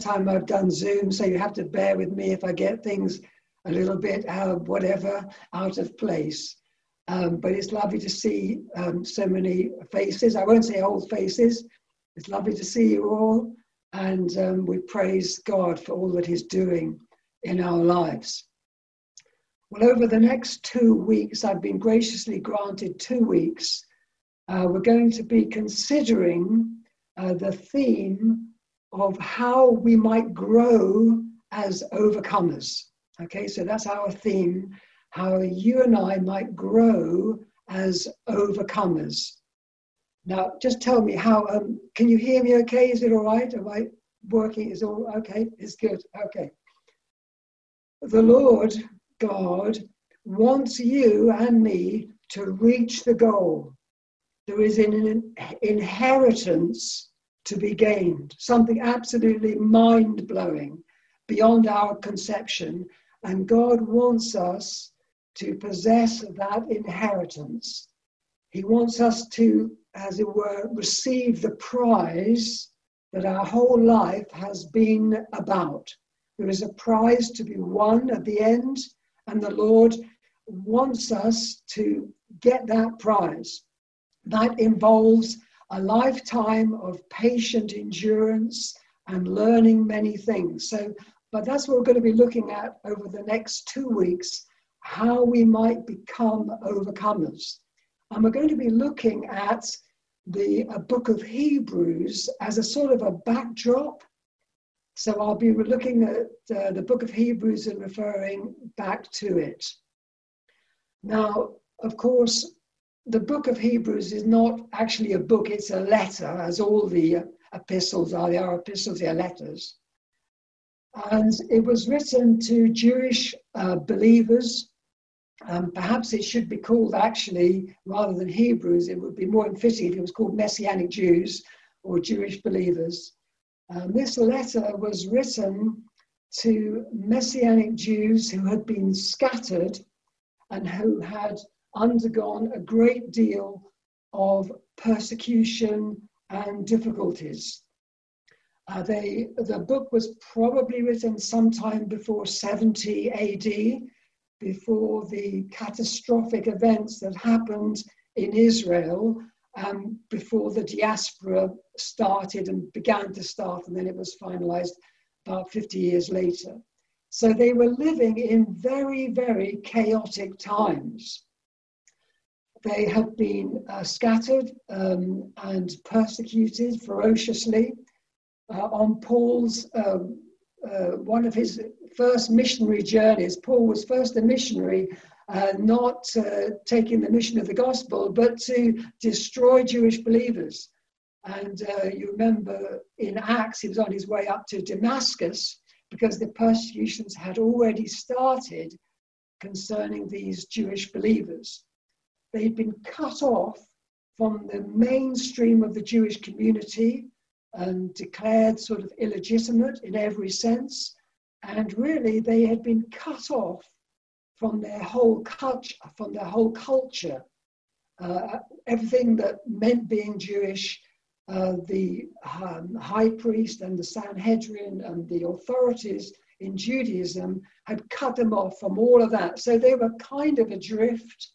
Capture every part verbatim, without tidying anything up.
time I've done Zoom, so you have to bear with me if I get things a little bit, uh, whatever, out of place. Um, but it's lovely to see um, so many faces. I won't say old faces. It's lovely to see you all. And um, we praise God for all that he's doing in our lives. Well, over the next two weeks, I've been graciously granted two weeks. Uh, we're going to be considering uh, the theme of how we might grow as overcomers. Okay, so that's our theme, how you and I might grow as overcomers. Now, just tell me how, um, can you hear me okay? Is it all right? Am I working? Is all okay? It's good. Okay. The Lord God wants you and me to reach the goal. There is an inheritance to be gained, something absolutely mind-blowing, beyond our conception, and God wants us to possess that inheritance. He wants us to, as it were, receive the prize that our whole life has been about. There is a prize to be won at the end, and the Lord wants us to get that prize. That involves a lifetime of patient endurance and learning many things. So, but that's what we're going to be looking at over the next two weeks, how we might become overcomers. And we're going to be looking at the uh, book of Hebrews as a sort of a backdrop. So I'll be looking at uh, the book of Hebrews and referring back to it. Now, of course, the book of Hebrews is not actually a book, it's a letter, as all the epistles are. They are epistles, they are letters. And it was written to Jewish uh, believers. Um, perhaps it should be called, actually, rather than Hebrews, it would be more fitting if it was called Messianic Jews or Jewish believers. Um, this letter was written to Messianic Jews who had been scattered and who had undergone a great deal of persecution and difficulties. Uh, they, the book was probably written sometime before seventy A D, before the catastrophic events that happened in Israel, um, before the diaspora started and began to start, and then it was finalized about fifty years later. So they were living in very, very chaotic times. They had been uh, scattered um, and persecuted ferociously. Uh, on Paul's, um, uh, one of his first missionary journeys, Paul was first a missionary, uh, not uh, taking the mission of the gospel, but to destroy Jewish believers. And uh, you remember in Acts, he was on his way up to Damascus because the persecutions had already started concerning these Jewish believers. They'd been cut off from the mainstream of the Jewish community and declared sort of illegitimate in every sense. And really, they had been cut off from their whole culture, from their whole culture. Uh, everything that meant being Jewish, uh, the um, high priest and the Sanhedrin and the authorities in Judaism had cut them off from all of that. So they were kind of adrift.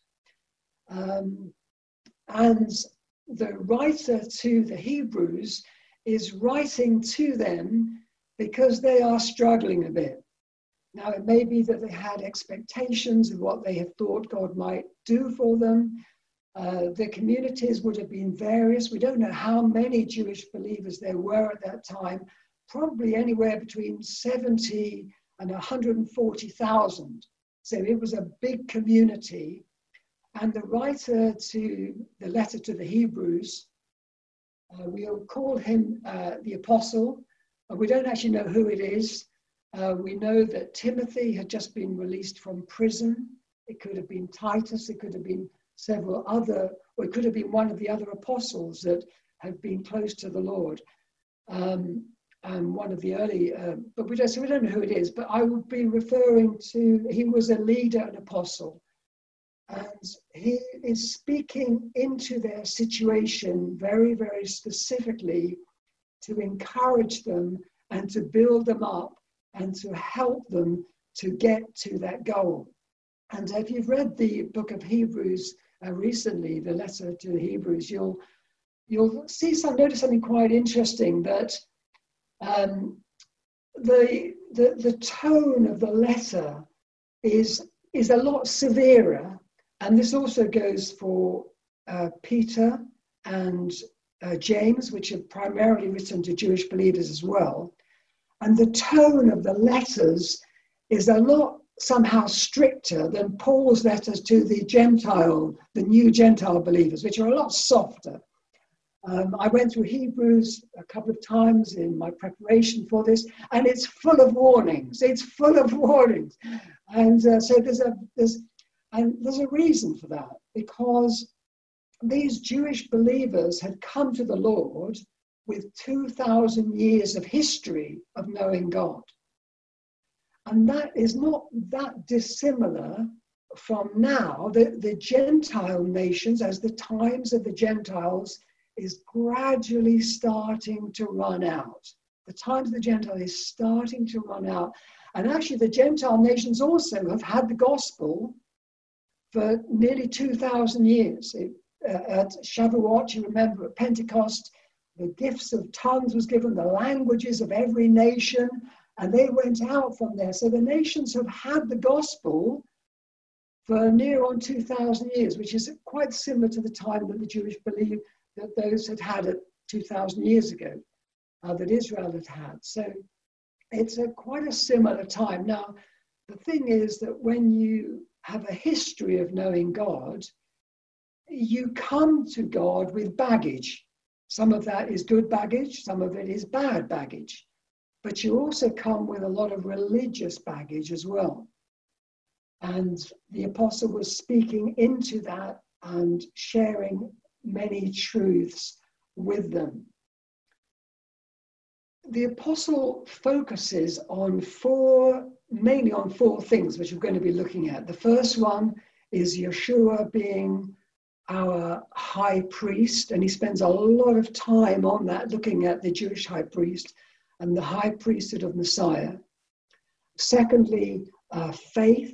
Um, and the writer to the Hebrews is writing to them because they are struggling a bit. Now, it may be that they had expectations of what they had thought God might do for them. Uh, the communities would have been various. We don't know how many Jewish believers there were at that time, probably anywhere between seventy and one hundred forty thousand. So it was a big community. And the writer to the letter to the Hebrews, uh, we'll call him uh, the apostle. Uh, we don't actually know who it is. Uh, we know that Timothy had just been released from prison. It could have been Titus, it could have been several other, or it could have been one of the other apostles that had been close to the Lord. Um, and one of the early, uh, but we don't, so we don't know who it is, but I would be referring to, he was a leader, an apostle. And he is speaking into their situation very, very specifically to encourage them and to build them up and to help them to get to that goal. And if you've read the book of Hebrews uh, recently, the letter to the Hebrews, you'll you'll see some notice something quite interesting, that um, the, the the tone of the letter is is a lot severer, and this also goes for uh, Peter and uh, James, which are primarily written to Jewish believers as well. And the tone of the letters is a lot somehow stricter than Paul's letters to the Gentile, the new Gentile believers, which are a lot softer. Um, I went through Hebrews a couple of times in my preparation for this, and it's full of warnings. It's full of warnings. And uh, so there's a, there's, and there's a reason for that, because these Jewish believers had come to the Lord with two thousand years of history of knowing God. And that is not that dissimilar from now. The, the Gentile nations, as the times of the Gentiles is gradually starting to run out. The times of the Gentile is starting to run out. And actually the Gentile nations also have had the gospel for nearly two thousand years. It, uh, at Shavuot, you remember, at Pentecost, the gifts of tongues was given, the languages of every nation, and they went out from there. So the nations have had the gospel for near on two thousand years, which is quite similar to the time that the Jewish believed that those had had it two thousand years ago, uh, that Israel had had. So it's a quite a similar time. Now, the thing is that when you have a history of knowing God, you come to God with baggage. Some of that is good baggage, some of it is bad baggage. But you also come with a lot of religious baggage as well. And the apostle was speaking into that and sharing many truths with them. The apostle focuses on four, mainly on four things, which we're going to be looking at. The first one is Yeshua being our high priest, and he spends a lot of time on that, looking at the Jewish high priest and the high priesthood of Messiah. Secondly, uh, faith.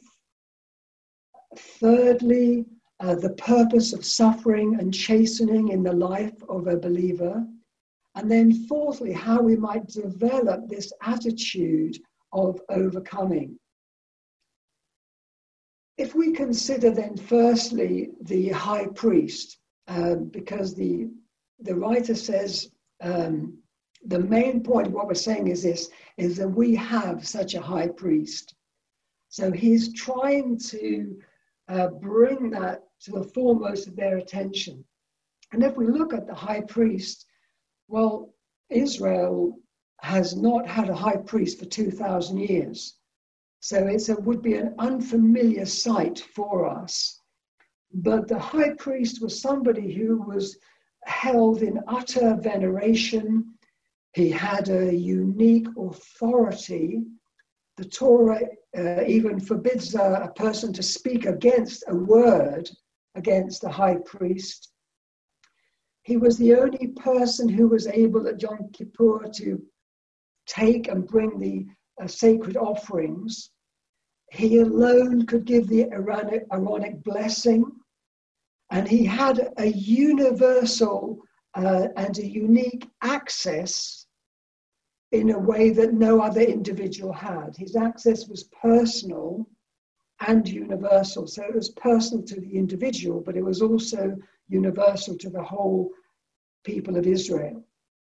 Thirdly, uh, the purpose of suffering and chastening in the life of a believer. And then fourthly, how we might develop this attitude of overcoming. If we consider then firstly the high priest, um, because the, the writer says, um, the main point of what we're saying is this, is that we have such a high priest. So he's trying to uh, bring that to the foremost of their attention. And if we look at the high priest, well, Israel has not had a high priest for two thousand years. So it's a, would be an unfamiliar sight for us. But the high priest was somebody who was held in utter veneration. He had a unique authority. The Torah uh, even forbids a, a person to speak against a word against the high priest. He was the only person who was able at Yom Kippur to take and bring the uh, sacred offerings. He alone could give the Aaronic, Aaronic blessing, and he had a universal uh, and a unique access in a way that no other individual had. His access was personal and universal. So it was personal to the individual, but it was also universal to the whole people of Israel.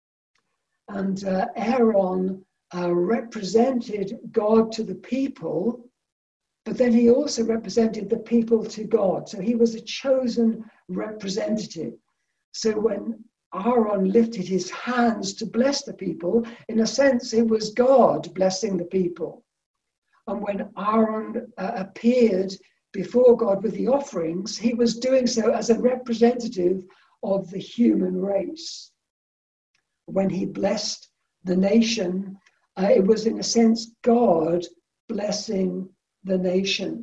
And uh, Aaron uh, represented God to the people, but then he also represented the people to God. So he was a chosen representative. So when Aaron lifted his hands to bless the people, in a sense, it was God blessing the people. And when Aaron uh, appeared before God with the offerings, he was doing so as a representative of the human race. When he blessed the nation, uh, it was in a sense God blessing the nation.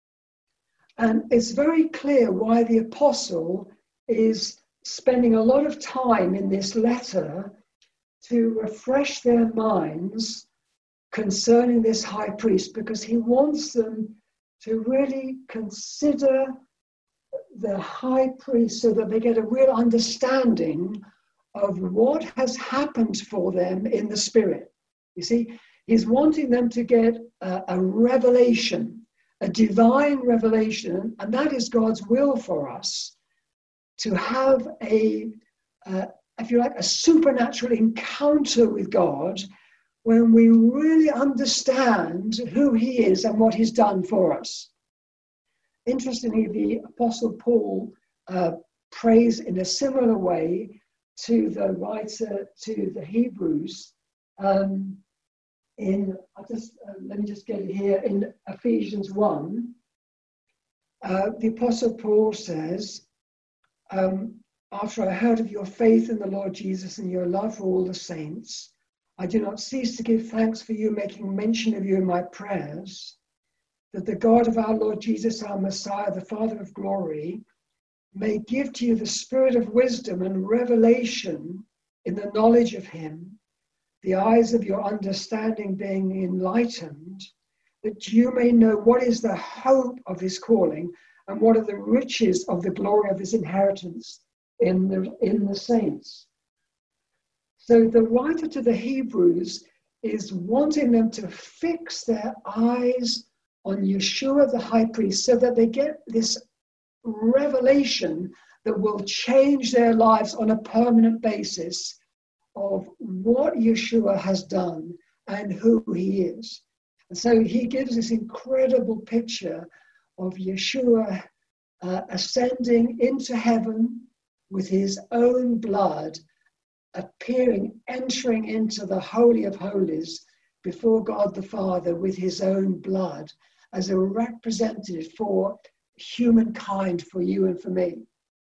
And it's very clear why the apostle is spending a lot of time in this letter to refresh their minds concerning this high priest, because he wants them to really consider the high priest so that they get a real understanding of what has happened for them in the spirit. You see, he's wanting them to get a, a revelation, a divine revelation, and that is God's will for us, to have a, uh, if you like, a supernatural encounter with God when we really understand who he is and what he's done for us. Interestingly, the Apostle Paul uh, prays in a similar way to the writer to the Hebrews. Um, in I just uh, let me just get it here in Ephesians one. Uh, the Apostle Paul says, um, "After I heard of your faith in the Lord Jesus and your love for all the saints, I do not cease to give thanks for you, making mention of you in my prayers, that the God of our Lord Jesus, our Messiah, the Father of glory, may give to you the spirit of wisdom and revelation in the knowledge of him, the eyes of your understanding being enlightened, that you may know what is the hope of his calling and what are the riches of the glory of his inheritance in the, in the saints." So the writer to the Hebrews is wanting them to fix their eyes on Yeshua the high priest so that they get this revelation that will change their lives on a permanent basis of what Yeshua has done and who he is. And so he gives this incredible picture of Yeshua uh, ascending into heaven with his own blood, appearing, entering into the Holy of Holies before God the Father with his own blood as a representative for humankind, for you and for me.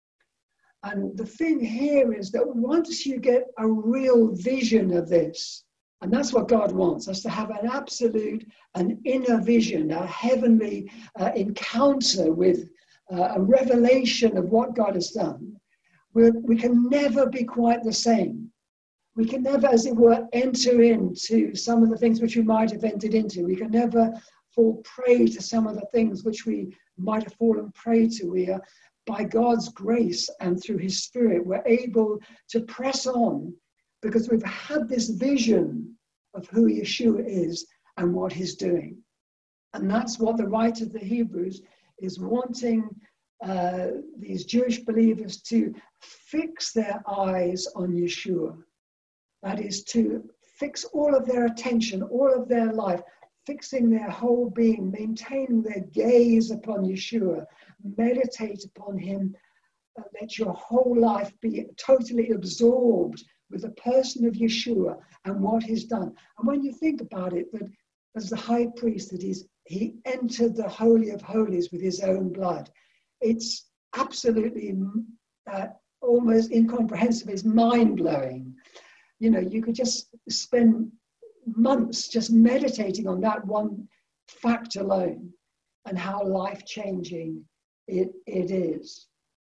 And the thing here is that once you get a real vision of this, and that's what God wants, us to have an absolute, an inner vision, a heavenly uh, encounter with uh, a revelation of what God has done, We're, we can never be quite the same. We can never, as it were, enter into some of the things which we might have entered into. We can never fall prey to some of the things which we might have fallen prey to. We are, by God's grace and through his Spirit, we're able to press on because we've had this vision of who Yeshua is and what he's doing. And that's what the writer of the Hebrews is wanting uh, these Jewish believers to fix their eyes on Yeshua. That is to fix all of their attention, all of their life, fixing their whole being, maintaining their gaze upon Yeshua, meditate upon him, uh, let your whole life be totally absorbed with the person of Yeshua and what he's done. And when you think about it, that as the high priest, that he's, he entered the Holy of Holies with his own blood, it's absolutely uh, almost incomprehensible, it's mind-blowing. You know, you could just spend months just meditating on that one fact alone and how life-changing it, it is.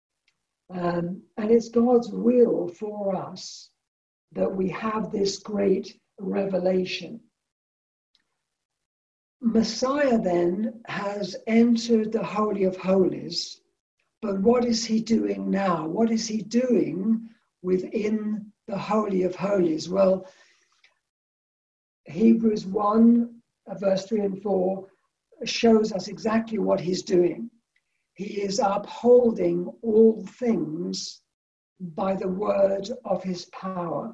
Um, and it's God's will for us that we have this great revelation. Messiah then has entered the Holy of Holies, but what is he doing now? What is he doing within the Holy of Holies? Well, Hebrews one, verse three and four shows us exactly what he's doing. He is upholding all things by the word of his power.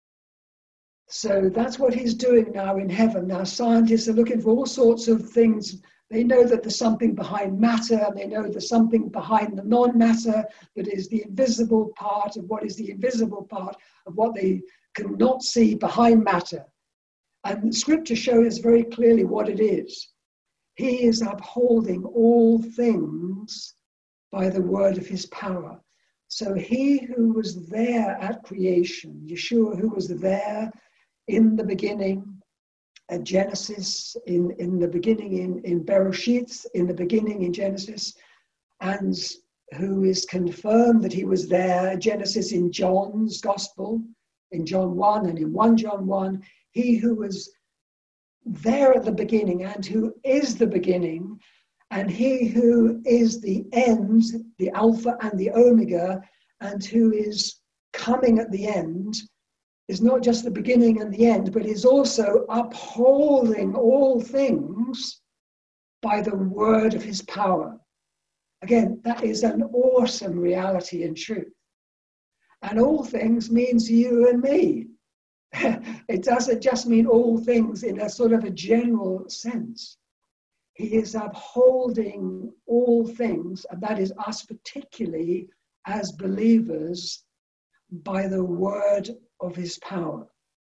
So that's what he's doing now in heaven. Now scientists are looking for all sorts of things. They know that there's something behind matter, and they know there's something behind the non-matter that is the invisible part of what is the invisible part of what they cannot see behind matter. And Scripture shows very clearly what it is. He is upholding all things by the word of his power. So he who was there at creation, Yeshua who was there in the beginning, at Genesis, in, in the beginning in, in Bereshit, in the beginning in Genesis, and who is confirmed that he was there, Genesis in John's Gospel, in John one and in First John one, he who was there at the beginning and who is the beginning, and he who is the end, the Alpha and the Omega, and who is coming at the end, is not just the beginning and the end, but is also upholding all things by the word of his power. Again, that is an awesome reality and truth. And all things means you and me. It doesn't just mean all things in a sort of a general sense. He is upholding all things, and that is us particularly as believers, by the word of his power.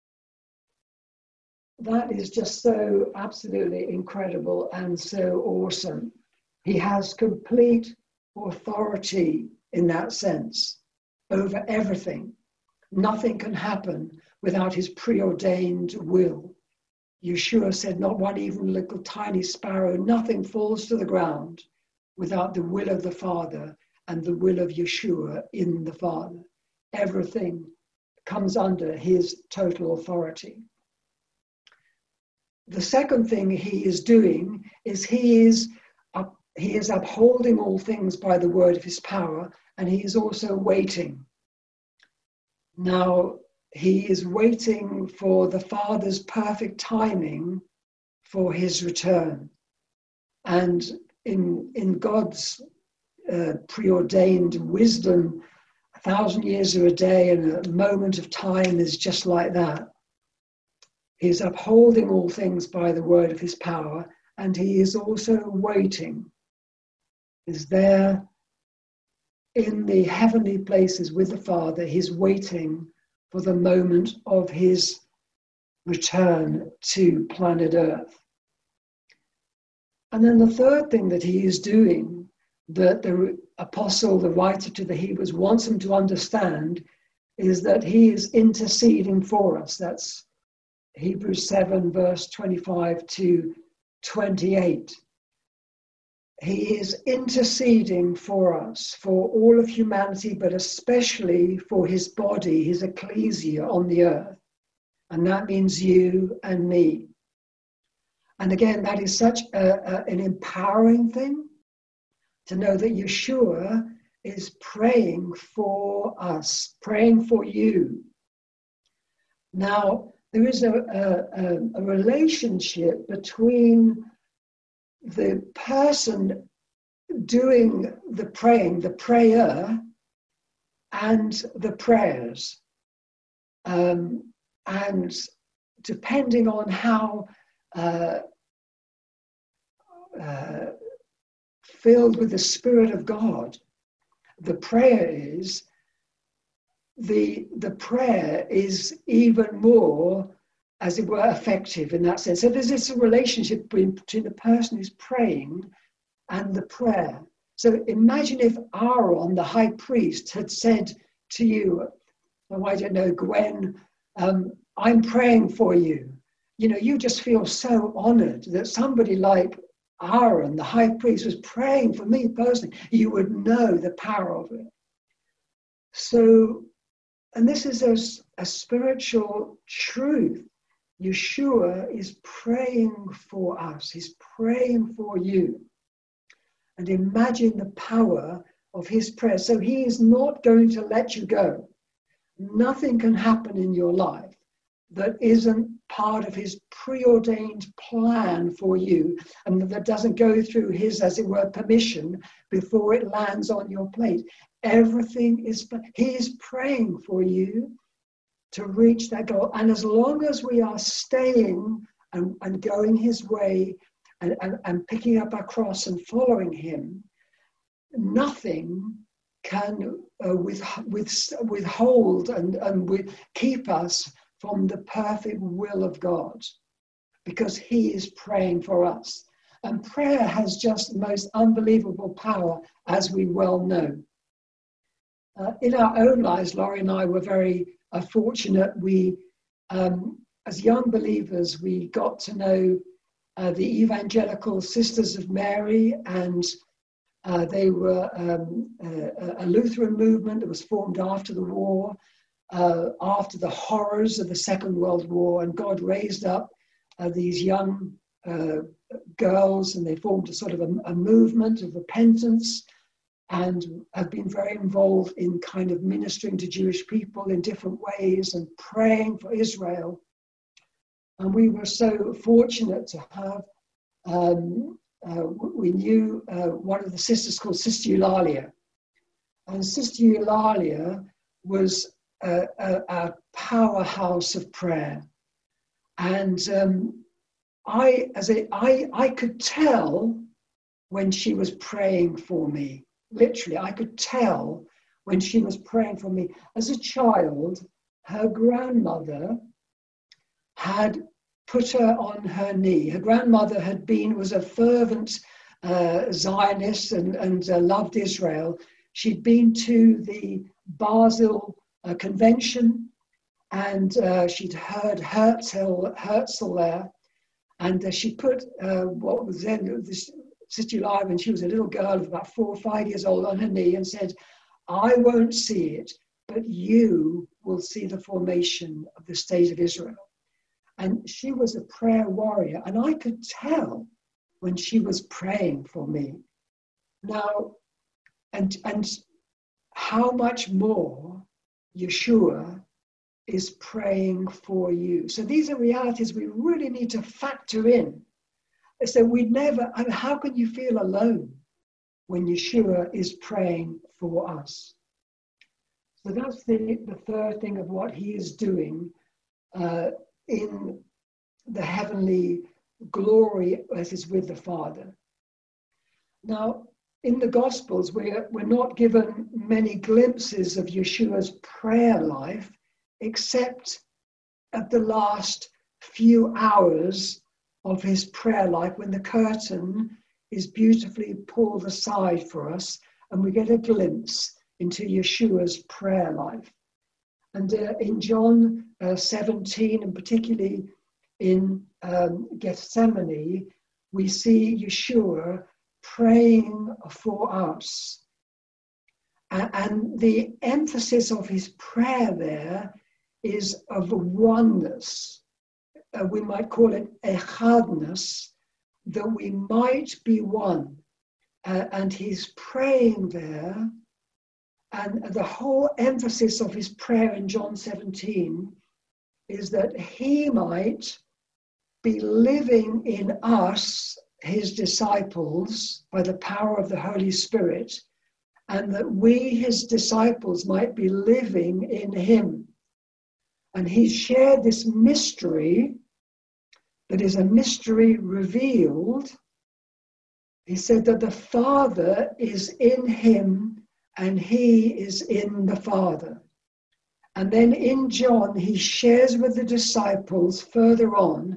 That is just so absolutely incredible and so awesome. He has complete authority in that sense over everything. Nothing can happen without his preordained will. Yeshua said, not one even little tiny sparrow, nothing falls to the ground without the will of the Father and the will of Yeshua in the Father. Everything comes under his total authority. The second thing he is doing is he is up, he is upholding all things by the word of his power, and he is also waiting. Now, he is waiting for the Father's perfect timing for his return. And in, in God's uh, preordained wisdom, a thousand years are a day and a moment of time is just like that. He is upholding all things by the word of his power, and he is also waiting. Is there in the heavenly places with the Father. He's waiting for the moment of his return to planet Earth. And then the third thing that he is doing, that the apostle, the writer to the Hebrews, wants him to understand, is that he is interceding for us. That's Hebrews seven, verse twenty-five to twenty-eight. He is interceding for us, for all of humanity, but especially for his body, his ecclesia on the earth. And that means you and me. And again, that is such a, a, an empowering thing to know that Yeshua is praying for us, praying for you. Now, there is a, a, a relationship between the person doing the praying, the prayer, and the prayers. Um, and depending on how uh, uh, filled with the Spirit of God the prayer is, the, the prayer is even more, as it were, effective in that sense. So there's this relationship between the person who's praying and the prayer. So imagine if Aaron, the high priest, had said to you, oh, I don't know, Gwen, um, I'm praying for you. You know, you just feel so honored that somebody like Aaron, the high priest, was praying for me personally. You would know the power of it. So, and this is a, a spiritual truth. Yeshua is praying for us. He's praying for you. And imagine the power of his prayer. So he is not going to let you go. Nothing can happen in your life that isn't part of his preordained plan for you, and that doesn't go through his, as it were, permission before it lands on your plate. Everything is, he is praying for you to reach that goal. And as long as we are staying and, and going his way and, and, and picking up our cross and following him, nothing can uh, with, with, withhold and, and with, keep us from the perfect will of God, because he is praying for us. And prayer has just the most unbelievable power, as we well know. Uh, in our own lives, Laurie and I were very uh, fortunate. We, um, as young believers, we got to know uh, the Evangelical Sisters of Mary, and uh, they were um, a, a Lutheran movement that was formed after the war. uh, after the horrors of the Second World War, and God raised up uh, these young uh, girls, and they formed a sort of a, a movement of repentance, and have been very involved in kind of ministering to Jewish people in different ways and praying for Israel. And we were so fortunate to have, um, uh, we knew uh, one of the sisters called Sister Eulalia. And Sister Eulalia was a, a, a powerhouse of prayer. And um, I, as a, I, I could tell when she was praying for me. Literally, I could tell when she was praying for me. As a child, her grandmother had put her on her knee. Her grandmother had been, was a fervent uh, Zionist and, and uh, loved Israel. She'd been to the Basel uh, Convention, and uh, she'd heard Herzl, Herzl there. And uh, she put uh, what was then this Sister Eulalia, when she was a little girl of about four or five years old, on her knee, and said, I won't see it, but you will see the formation of the state of Israel. And she was a prayer warrior, and I could tell when she was praying for me. Now, and, and how much more Yeshua is praying for you. So these are realities we really need to factor in. So we never, I mean, how can you feel alone when Yeshua is praying for us? So that's the, the third thing of what he is doing uh, in the heavenly glory as is with the Father. Now, in the Gospels, we're, we're not given many glimpses of Yeshua's prayer life, except at the last few hours of his prayer life, when the curtain is beautifully pulled aside for us and we get a glimpse into Yeshua's prayer life. And uh, in John uh, seventeen, and particularly in um, Gethsemane, we see Yeshua praying for us. Uh, and the emphasis of his prayer there is of oneness. Uh, we might call it echadness, that we might be one. Uh, and he's praying there. And the whole emphasis of his prayer in John seventeen is that he might be living in us, his disciples, by the power of the Holy Spirit, and that we, his disciples, might be living in him. And he shared this mystery that is a mystery revealed. He said that the Father is in him and he is in the Father. And then in John, he shares with the disciples further on,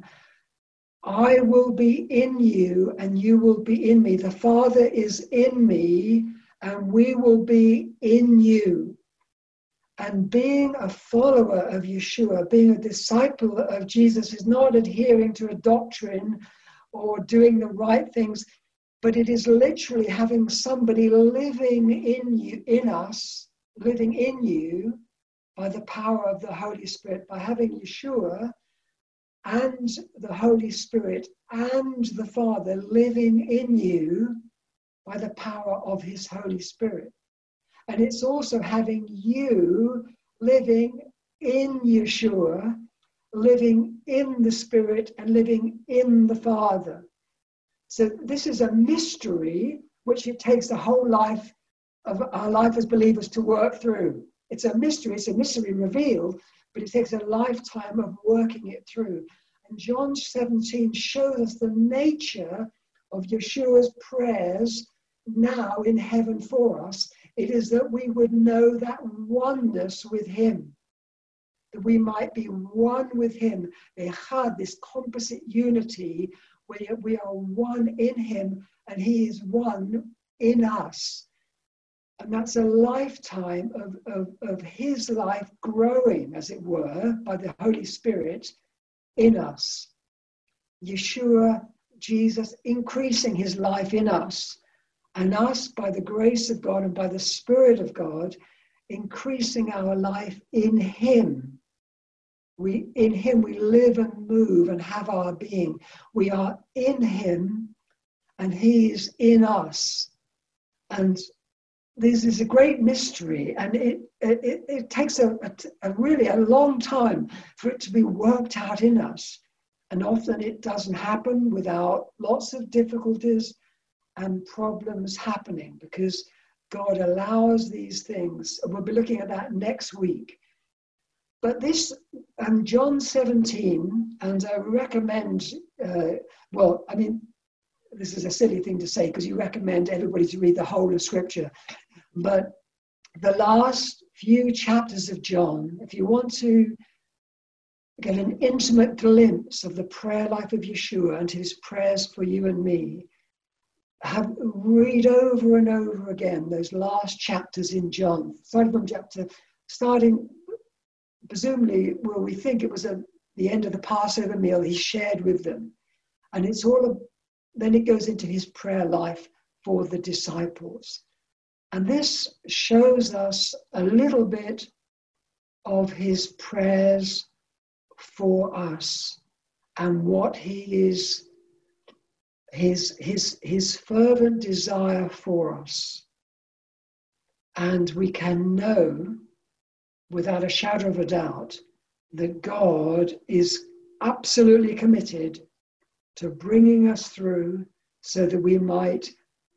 I will be in you and you will be in me. The Father is in me and we will be in you. And being a follower of Yeshua, being a disciple of Jesus, is not adhering to a doctrine or doing the right things, but it is literally having somebody living in you, in us, living in you by the power of the Holy Spirit, by having Yeshua and the Holy Spirit and the Father living in you by the power of his Holy Spirit. And it's also having you living in Yeshua, living in the Spirit and living in the Father. So this is a mystery which it takes the whole life of our life as believers to work through. It's a mystery, it's a mystery revealed, but it takes a lifetime of working it through. And John seventeen shows us the nature of Yeshua's prayers now in heaven for us. It is that we would know that oneness with him, that we might be one with him. Echad, this composite unity, where we are one in him and he is one in us. And that's a lifetime of, of, of his life growing, as it were, by the Holy Spirit in us. Yeshua, Jesus, increasing his life in us, and us, by the grace of God and by the Spirit of God, increasing our life in him. We, in him we live and move and have our being. We are in him and he's in us. And this is a great mystery, and it, it, it takes a, a, a really a long time for it to be worked out in us. And often it doesn't happen without lots of difficulties and problems happening, because God allows these things. We'll be looking at that next week. But this, um, John seventeen, and I recommend, uh, well, I mean, this is a silly thing to say because you recommend everybody to read the whole of Scripture. But the last few chapters of John, if you want to get an intimate glimpse of the prayer life of Yeshua and his prayers for you and me, have read over and over again those last chapters in John, starting from chapter, starting presumably where we think it was a, the end of the Passover meal he shared with them. And it's all, a, then it goes into his prayer life for the disciples. And this shows us a little bit of his prayers for us and what he is, his, his, his fervent desire for us. And we can know without a shadow of a doubt that God is absolutely committed to bringing us through so that we might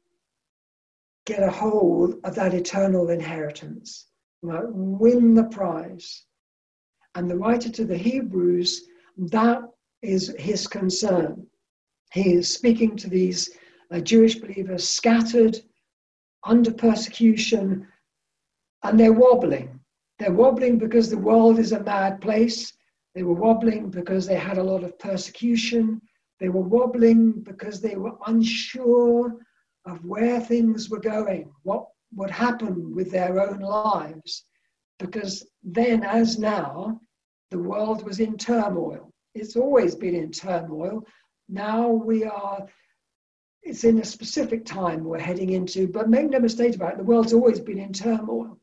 get a hold of that eternal inheritance, might win the prize. And the writer to the Hebrews, that is his concern. He is speaking to these uh, Jewish believers scattered under persecution, and they're wobbling. They're wobbling because the world is a mad place. They were wobbling because they had a lot of persecution. They were wobbling because they were unsure of where things were going, what would happen with their own lives. Because then, as now, the world was in turmoil. It's always been in turmoil. Now we are, it's in a specific time we're heading into, but make no mistake about it, the world's always been in turmoil.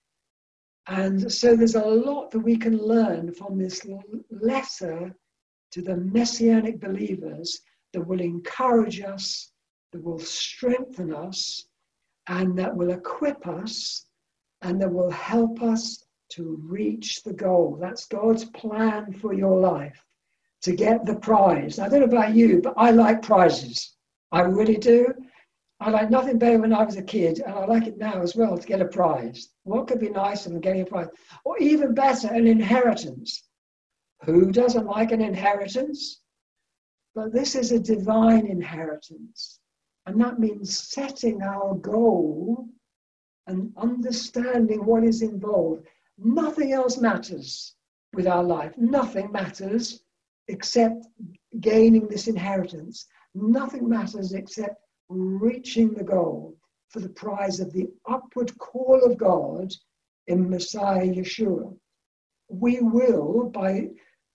And so there's a lot that we can learn from this letter to the Messianic believers that will encourage us, that will strengthen us, and that will equip us, and that will help us to reach the goal. That's God's plan for your life, to get the prize. I don't know about you, but I like prizes. I really do. I like nothing better when I was a kid, and I like it now as well, to get a prize. What could be nicer than getting a prize? Or even better, an inheritance. Who doesn't like an inheritance? But this is a divine inheritance. And that means setting our goal and understanding what is involved. Nothing else matters with our life. Nothing matters except gaining this inheritance. Nothing matters except reaching the goal for the prize of the upward call of God in Messiah Yeshua. We will, by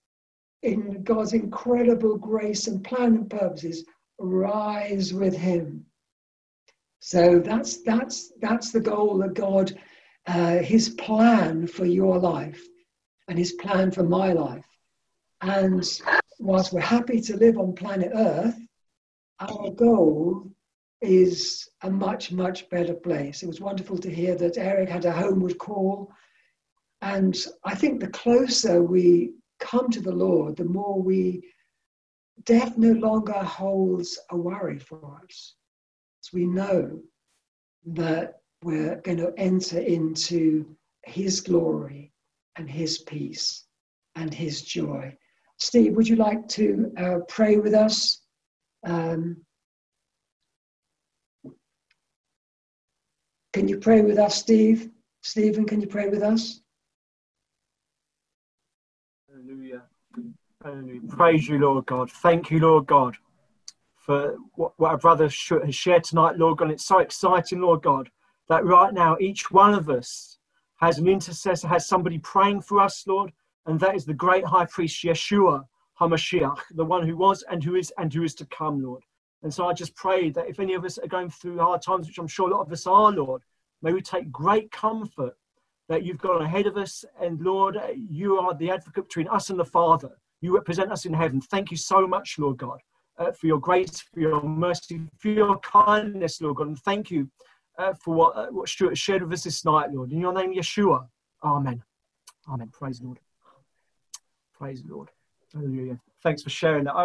in God's incredible grace and plan and purposes, rise with him. So that's that's that's the goal of God, uh, his plan for your life and his plan for my life. And whilst we're happy to live on planet Earth, our goal is a much, much better place. It was wonderful to hear that Eric had a homeward call. And I think the closer we come to the Lord, the more we, death no longer holds a worry for us. So we know that we're going to enter into his glory and his peace and his joy. Steve, would you like to uh, pray with us? Um, can you pray with us, Steve? Stephen, can you pray with us? Hallelujah. Hallelujah. Praise you, Lord God. Thank you, Lord God, for what, what our brother has shared tonight, Lord God. It's so exciting, Lord God, that right now each one of us has an intercessor, has somebody praying for us, Lord, and that is the great high priest, Yeshua HaMashiach, the one who was and who is and who is to come, Lord. And so I just pray that if any of us are going through hard times, which I'm sure a lot of us are, Lord, may we take great comfort that you've gone ahead of us. And Lord, you are the advocate between us and the Father. You represent us in heaven. Thank you so much, Lord God, uh, for your grace, for your mercy, for your kindness, Lord God. And thank you uh, for what, uh, what Stuart shared with us this night, Lord. In your name, Yeshua. Amen. Amen. Praise the Lord. Praise the Lord. Hallelujah. Thanks for sharing that.